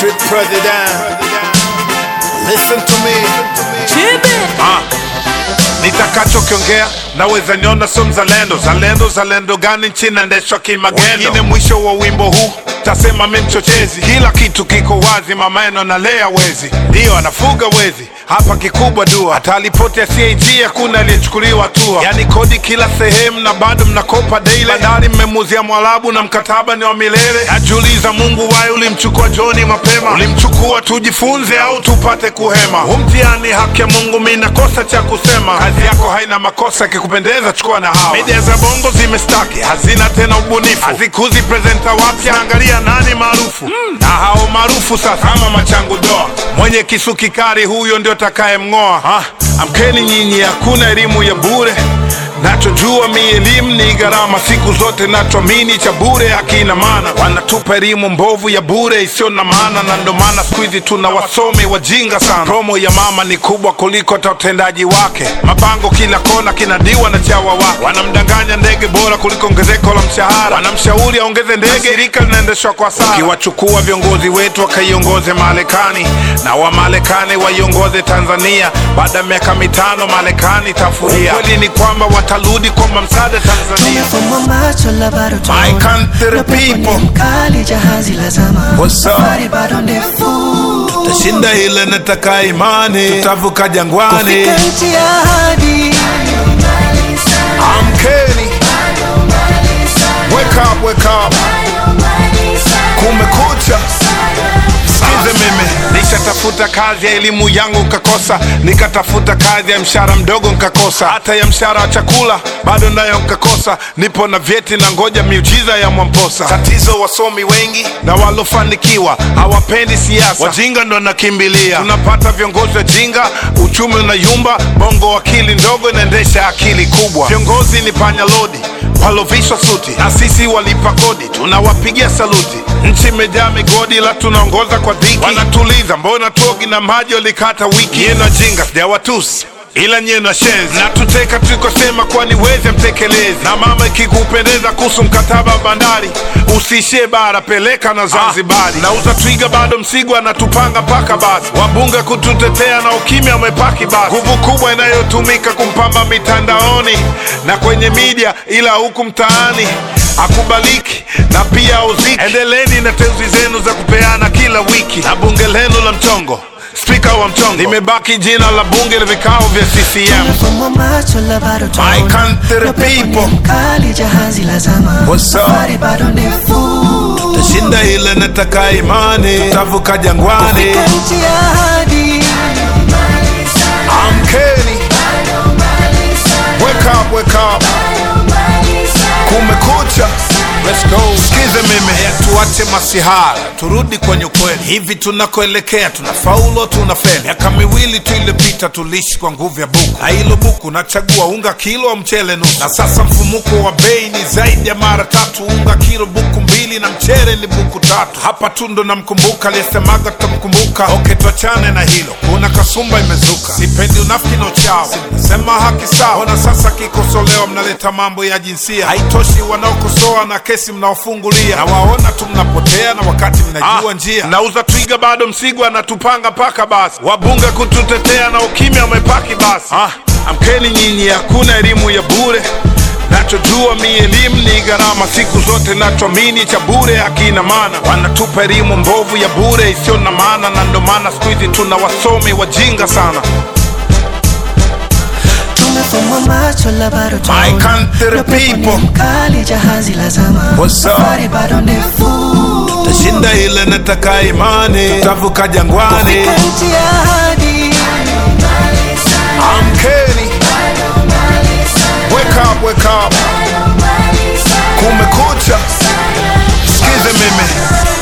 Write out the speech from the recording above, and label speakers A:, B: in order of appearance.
A: Street president, listen to me. Nitakachokiongea naweza niona so mzalendo. Zalendo gani nchini naendeshwa kimagendo. Wengine mwisho wa wimbo huu tasema mimi mchochezi. Kila kitu kiko wazi, mamaeno na lea wezi. Ndio anafuga wezi, hapa kikubwa dua. Hata ripoti ya CAG hakuna aliyechukuliwa hatua. Yani kodi kila sehemu na bado mnakopa daily. Bandari mmemuzia Mwarabu na mkataba ni wa milele. Najiuliza Mungu wae ulimchukua John mapema. Ulimchukua tujifunze au tupate kuhema. Umtiani haki ya Mungu mimi nakosa cha kusema. Kazi yako haina makosa, kikupendeza chukua na hawa. Media za bongo zimestaki, hazina tena ubunifu. Hazikuzi presenter wapya, angalia nani maarufu. Na hao maarufu sasa ama machangu doa. Mwenye kisu kikari huyo ndio takaye mngoa. Amkeni nyinyi, hakuna elimu ya bure. Nachojua mi elimu ni gharama. Siku zote nachoamini cha bure hakina maana. Wanatupa elimu mbovu ya bure isio na maana. Na ndo maana siku hizi tuna wasome wajinga sana. Promo ya mama ni kubwa kuliko hata utendaji wake. Mabango kila kona kinadiwa na chawa wake. Wanamdanganya ndege bora kuliko ongezeko la mshahara. Wanamshauri aongeze ndege, shirika linaendeshwa kwa sara. Ukiwachukua viongozi wetu wakaiongoze Marekani, na wa Marekani waiongoze Tanzania, baada ya miaka 5 Marekani tafuria. Kweli ni kwamba watarudi kwa msaada Tanzania. My country people, what's up? Tutashinda ile nataka imani. Tutavuka jangwani. Amkeni, wake up. Kumekucha. Sikize mimi, nishatafuta kazi ya elimu yangu nkakosa. Nikatafuta kazi ya mshahara mdogo nkakosa. Hata ya mshahara wa chakula bado nayo nkakosa. Nipo na vyeti na ngoja miujiza ya Mwamposa. Tatizo wasomi wengi na walofanikiwa hawapendi siasa, wajinga ndo nakimbilia. Tunapata viongozi wajinga, uchumi unayumba. Bongo akili ndogo inaendesha akili kubwa. Viongozi ni panyalodi walovishwa suti, na sisi walipa kodi tunawapigia saluti. Nchi imejaa migodi la tunaongoza kwa dhiki. Wanatuliza mbona togi na maji walikata wiki. Nyeno jinga sijawatusi ila nyeno shenzi. Na tuteka tulikosema kwani weze mtekelezi. Na mama ikikupendeza kuhusu mkataba bandari, usishie bara peleka na Zanzibari. Na uza twiga bado Msigwa anatupanga mpaka basi. Wabunge kututetea na ukimya umepaki basi. Nguvu kubwa inayotumika kumpamba mitandaoni na kwenye media, ila huku mtaani akubaliki na pia uziki. Endeleni na teuzi zenu za kupeana kila wiki. Na bunge lenu la mchongo, Speaker wa mchongo, limebaki jina la bunge la vikao vya CCM. My country people, what's up? Tutashinda ile nataka imani. Tutavuka jangwani. Amkeni, wake up. Kumekucha. Let's go. Sikize mimi, tuache masihara, turudi kwenye ukweli. Hivi tunakoelekea tunafaulu tunafeli. Miaka 2 tu iliyopita tulishi kwa nguvu ya buku. Na hilo buku nachagua unga kilo au mchele nusu. Na sasa mfumuko wa bei ni zaidi ya mara 3. Unga kilo buku 2 na mchele ni buku 3. Hapa tu ndo namkumbuka aliyesemaga tutamkumbuka. Okay, tuachane na hilo, kuna kasumba imezuka. Sipendi unafiki na uchawa, sema haki sawa. Ona sasa kikosolewa mnaleta mambo ya jinsia. Haitoshi wanaokosoa na kesi mnaofungulia. Na waona tu mnapotea na wakati mnajua njia. Nauza twiga bado Msigwa anatupanga mpaka basi. Wabunge kututetea na ukimya umepaki basi. Amkeni nyinyi, hakuna elimu ya bure. Nachojua mi elimu ni gharama. Siku zote nachoamini cha bure hakina maana. Wanatupa elimu mbovu ya bure isio na maana. Na ndo maana siku hizi tuna wasomi wajinga sana. My country people, what's up? Tutashinda ile nataka imani. Tutavuka jangwani. Amkeni, wake up. Kumekucha. Sikize mimi.